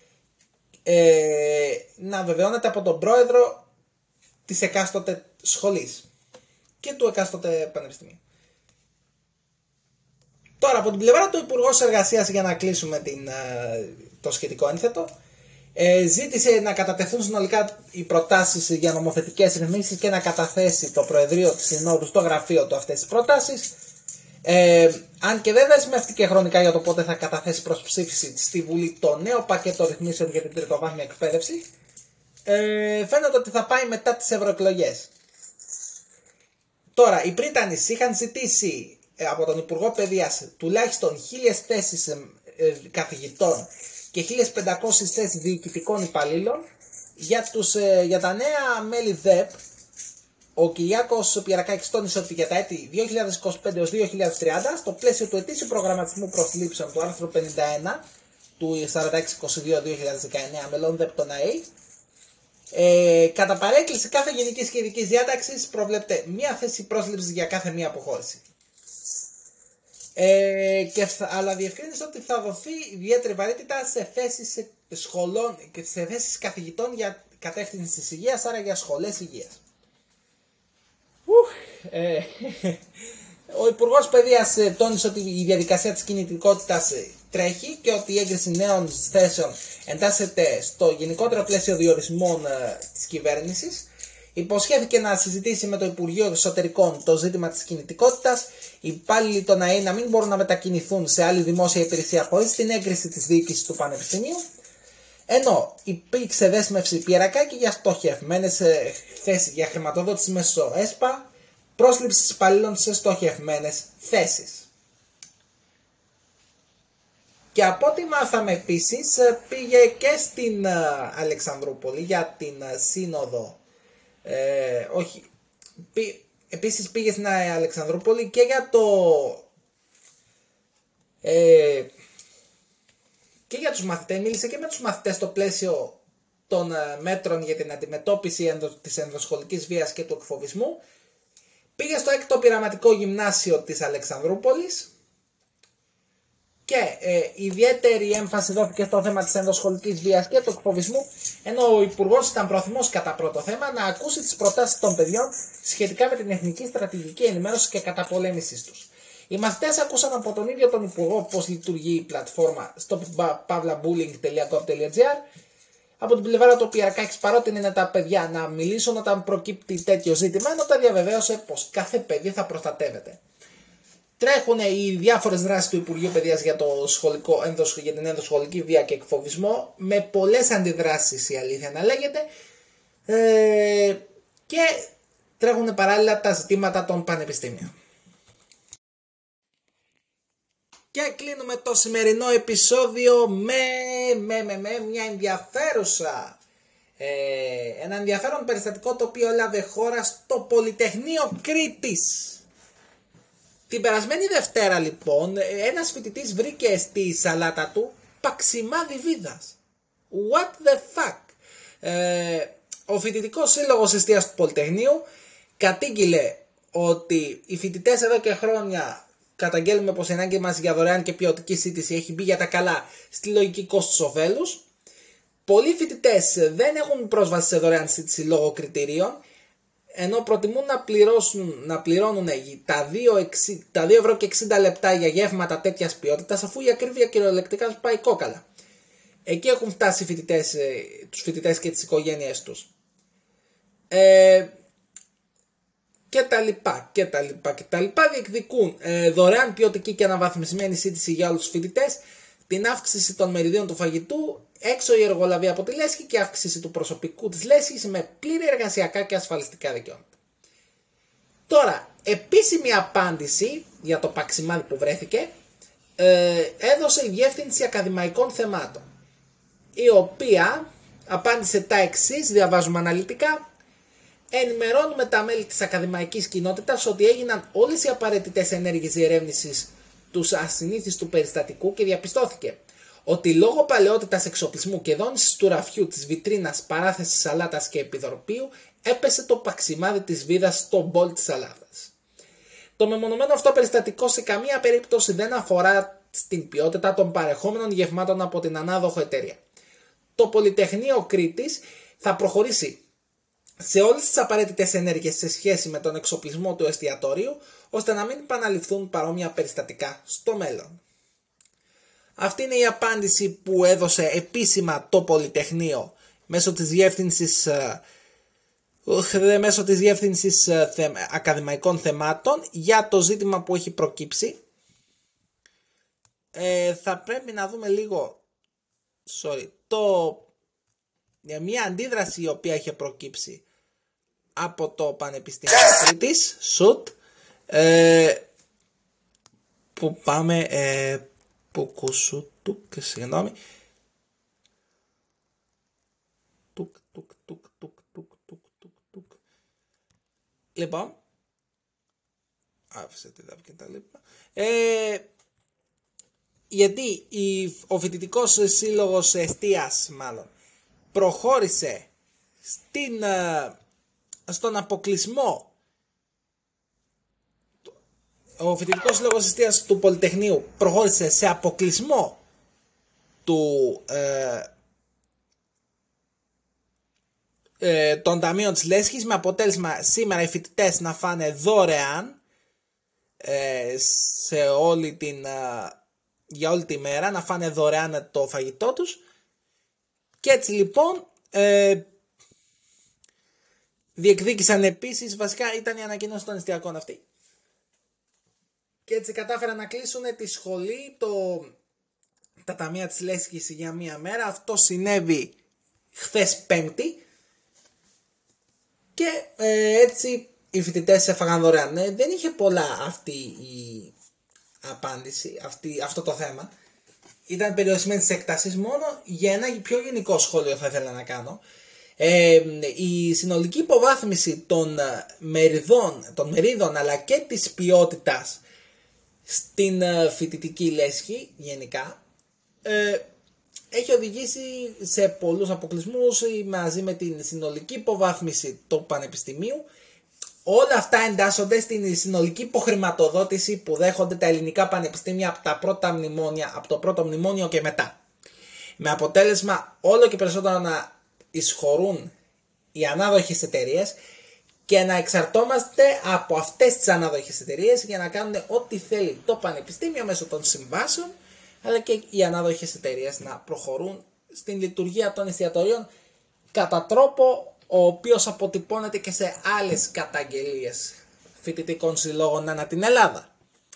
ε, να βεβαιώνεται από τον πρόεδρο της εκάστοτε σχολής και του εκάστοτε πανεπιστημίου. Τώρα από την πλευρά του Υπουργός Εργασίας, για να κλείσουμε την, το σχετικό ένθετο, ε, ζήτησε να κατατεθούν συνολικά οι προτάσεις για νομοθετικές ρυθμίσεις και να καταθέσει το Προεδρείο της Συνόδου στο γραφείο του αυτές τις προτάσεις. Ε, αν και δεν δεσμεύτηκε χρονικά για το πότε θα καταθέσει προς ψήφιση στη Βουλή το νέο πακέτο ρυθμίσεων για την τριτοβάθμια εκπαίδευση, ε, φαίνεται ότι θα πάει μετά τις ευρωεκλογές. Τώρα, οι Πρίτανες είχαν ζητήσει ε, από τον Υπουργό Παιδείας τουλάχιστον χίλιες θέσεις ε, ε, καθηγητών και χίλιες πεντακόσιες θέσεις διοικητικών υπαλλήλων για, τους, ε, για τα νέα μέλη ΔΕΠ. Ο Κυριάκος Πιερακάκης τόνισε ότι για τα έτη δύο χιλιάδες είκοσι πέντε έως δύο χιλιάδες τριάντα, στο πλαίσιο του ετήσιου προγραμματισμού προσλήψεων του άρθρου πενήντα ένα του σαράντα έξι είκοσι δύο δύο χιλιάδες δεκαεννέα μελών ΔΕΠ των ΑΕΗ, ε, κατά παρέκκληση κάθε γενικής και ειδικής διάταξης προβλέπεται μία θέση πρόσληψης για κάθε μία αποχώρηση. Ε, και θα, αλλά διευκρίνησε ότι θα δοθεί ιδιαίτερη βαρύτητα σε θέσεις σχολών και σε θέσεις καθηγητών για κατεύθυνση της υγείας, άρα για σχολές υγείας. Ε, ο Υπουργός Παιδείας τόνισε ότι η διαδικασία της κινητικότητας τρέχει και ότι η έγκριση νέων θέσεων εντάσσεται στο γενικότερο πλαίσιο διορισμών της κυβέρνησης. Υποσχέθηκε να συζητήσει με το Υπουργείο Εσωτερικών το ζήτημα της κινητικότητας, οι υπάλληλοι των ΑΕΗ να μην μπορούν να μετακινηθούν σε άλλη δημόσια υπηρεσία χωρίς την έγκριση της διοίκησης του Πανεπιστημίου, ενώ υπήρξε δέσμευση Πιερακάκη για στοχευμένες θέσεις για χρηματοδότηση μέσω ΕΣΠΑ, πρόσληψη υπαλλήλων σε στοχευμένες θέσεις. Και από ό,τι μάθαμε επίσης, πήγε και στην Αλεξανδρούπολη για την σύνοδο, ε, όχι, πή, επίσης πήγε στην Αλεξανδρούπολη και για το... Ε, και για τους μαθητές, μίλησε και με τους μαθητές στο πλαίσιο των μέτρων για την αντιμετώπιση της ενδοσχολικής βίας και του εκφοβισμού. Πήγε στο έκτο πειραματικό γυμνάσιο της Αλεξανδρούπολης και ε, ιδιαίτερη έμφαση δόθηκε στο θέμα της ενδοσχολικής βίας και του εκφοβισμού, ενώ ο Υπουργός ήταν πρόθυμος κατά πρώτο θέμα να ακούσει τις προτάσεις των παιδιών σχετικά με την εθνική στρατηγική ενημέρωση και καταπολέμησης τους. Οι μαθητές ακούσαν από τον ίδιο τον Υπουργό πώς λειτουργεί η πλατφόρμα stop pavla bullying τελεία gov τελεία gr. Από την πλευρά του Πιερακάκης παρότεινε τα παιδιά να μιλήσουν όταν προκύπτει τέτοιο ζήτημα, ενώ τα διαβεβαίωσε πως κάθε παιδί θα προστατεύεται. Τρέχουν οι διάφορες δράσεις του Υπουργείου Παιδείας για, το σχολικό, για την ενδοσχολική βία και εκφοβισμό, με πολλές αντιδράσεις, η αλήθεια να λέγεται, ε, και τρέχουν παράλληλα τα ζητήματα των πανεπιστήμιων. Και κλείνουμε το σημερινό επεισόδιο με, με, με, με μια ενδιαφέρουσα, ε, ένα ενδιαφέρον περιστατικό το οποίο έλαβε χώρα στο Πολυτεχνείο Κρήτης. Την περασμένη Δευτέρα λοιπόν ένας φοιτητής βρήκε στη σαλάτα του παξιμάδι βίδας. What the fuck. Ε, ο φοιτητικός σύλλογος εστίας του Πολυτεχνείου κατήγγειλε ότι οι φοιτητές εδώ και χρόνια καταγγέλνουμε πως η ανάγκη μας για δωρεάν και ποιοτική σύντηση έχει μπει για τα καλά στη λογική κόστους ωφέλους. Πολλοί φοιτητές δεν έχουν πρόσβαση σε δωρεάν σύντηση λόγω κριτηρίων, ενώ προτιμούν να, πληρώσουν, να πληρώνουν τα δύο ευρώ και εξήντα λεπτά για γεύματα τέτοιας ποιότητας, αφού η ακρίβεια κυριολεκτικά πάει κόκαλα. Εκεί έχουν φτάσει οι φοιτητές, τους φοιτητές και τις οικογένειές τους. Ε, και τα λοιπά και τα λοιπά και τα λοιπά διεκδικούν ε, δωρεάν ποιοτική και αναβαθμισμένη σύντηση για όλους τους φοιτητές, την αύξηση των μεριδίων του φαγητού, έξω η εργολαβία από τη λέσχη και αύξηση του προσωπικού της λέσχης με πλήρη εργασιακά και ασφαλιστικά δικαιώματα. Τώρα, επίσημη απάντηση για το παξιμάδι που βρέθηκε ε, έδωσε η Διεύθυνση Ακαδημαϊκών Θεμάτων, η οποία απάντησε τα εξής, διαβάζουμε αναλυτικά. Ενημερώνουμε τα μέλη της ακαδημαϊκής κοινότητας ότι έγιναν όλες οι απαραίτητες ενέργειες διερεύνησης του ασυνήθιστου περιστατικού και διαπιστώθηκε ότι λόγω παλαιότητας εξοπλισμού και δόνησης του ραφιού, της βιτρίνας, παράθεσης σαλάτας και επιδορπίου έπεσε το παξιμάδι της βίδας στο μπολ της σαλάτας. Το μεμονωμένο αυτό περιστατικό σε καμία περίπτωση δεν αφορά στην ποιότητα των παρεχόμενων γευμάτων από την ανάδοχο εταιρεία. Το Πολυτεχνείο Κρήτης θα προχωρήσει σε όλες τις απαραίτητες ενέργειες σε σχέση με τον εξοπλισμό του εστιατόριου, ώστε να μην επαναληφθούν παρόμοια περιστατικά στο μέλλον. Αυτή είναι η απάντηση που έδωσε επίσημα το Πολυτεχνείο μέσω της Διεύθυνσης, μέσω της Διεύθυνσης Ακαδημαϊκών Θεμάτων για το ζήτημα που έχει προκύψει. Ε, θα πρέπει να δούμε λίγο sorry, το, μια αντίδραση η οποία είχε προκύψει από το Πανεπιστήμιο Κρήτης, σουτ, ε, που πάμε, ε, που κουσου, τουκ, συγγνώμη, τουκ, τουκ, τουκ, τουκ, τουκ, τουκ, τουκ, τουκ. Λοιπόν, άφησε τη δάπη και τα λοιπά. Ε, γιατί η, ο φοιτητικός σύλλογος εστίας μάλλον προχώρησε στην, στον αποκλεισμό, ο φοιτητικός σύλλογος εστίας του Πολυτεχνείου προχώρησε σε αποκλεισμό του, ε, ε, των ταμείων της λέσχης, με αποτέλεσμα σήμερα οι φοιτητές να φάνε δωρεάν ε, σε όλη την, ε, για όλη τη μέρα, να φάνε δωρεάν το φαγητό τους. Και έτσι λοιπόν ε, διεκδίκησαν επίσης, βασικά ήταν η ανακοίνωση των εστιακών αυτή, και έτσι κατάφεραν να κλείσουν τη σχολή, το, τα ταμεία της λέσχης για μία μέρα. Αυτό συνέβη χθες Πέμπτη και ε, έτσι οι φοιτητές έφαγαν δωρεάν. Ε, δεν είχε πολλά αυτή η απάντηση, αυτή, αυτό το θέμα. Ήταν περιορισμένη της έκτασης, μόνο για ένα πιο γενικό σχόλιο θα ήθελα να κάνω. Ε, η συνολική υποβάθμιση των μεριδών, των μερίδων αλλά και της ποιότητας στην φοιτητική λέσχη γενικά ε, έχει οδηγήσει σε πολλούς αποκλεισμούς μαζί με την συνολική υποβάθμιση του πανεπιστημίου. Όλα αυτά εντάσσονται στην συνολική υποχρηματοδότηση που δέχονται τα ελληνικά πανεπιστήμια από τα πρώτα μνημόνια, από το πρώτο μνημόνιο και μετά. Με αποτέλεσμα όλο και περισσότερο να εισχωρούν οι ανάδοχες εταιρείες και να εξαρτώμαστε από αυτές τις ανάδοχες εταιρείες για να κάνουν ό,τι θέλει το πανεπιστήμιο μέσω των συμβάσεων, αλλά και οι ανάδοχες εταιρείες να προχωρούν στην λειτουργία των εστιατορίων κατά τρόπο ο οποίος αποτυπώνεται και σε άλλες καταγγελίες φοιτητικών συλλόγων ανά την Ελλάδα.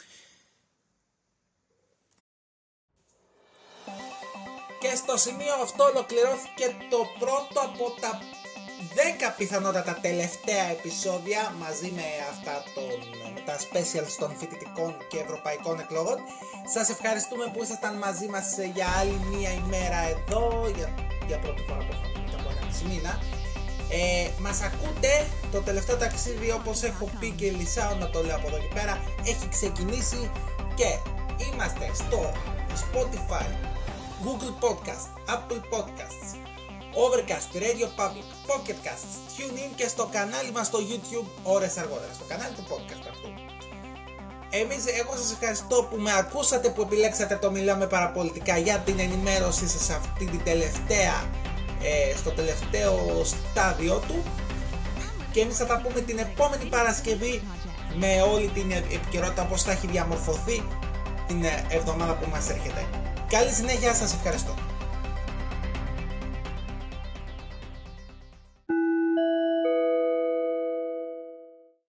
Και στο σημείο αυτό ολοκληρώθηκε το πρώτο από τα δέκα πιθανότατα τελευταία επεισόδια μαζί με αυτά των, με τα specials των φοιτητικών και ευρωπαϊκών εκλογών. Σας ευχαριστούμε που ήσασταν μαζί μας για άλλη μία ημέρα εδώ, για, για πρώτη φορά που θα από ένα μισή μήνα. Ε, μας ακούτε, το τελευταίο ταξίδι, όπως έχω πει και λυσάω να το λέω από εδώ και πέρα, έχει ξεκινήσει και είμαστε στο Spotify, Google Podcast, Apple Podcasts, Overcast, Radio Public, Pocket Casts, TuneIn και στο κανάλι μας στο YouTube ώρες αργότερα, στο κανάλι του podcast αυτού. Εμείς, εγώ σας ευχαριστώ που με ακούσατε, που επιλέξατε το Μιλάμε Παραπολιτικά για την ενημέρωσή σας σε αυτή την τελευταία, ε, στο τελευταίο στάδιο του, και εμείς θα τα πούμε την επόμενη Παρασκευή με όλη την επικαιρότητα πώς θα έχει διαμορφωθεί την εβδομάδα που μας έρχεται. Καλή συνέχεια, σας ευχαριστώ.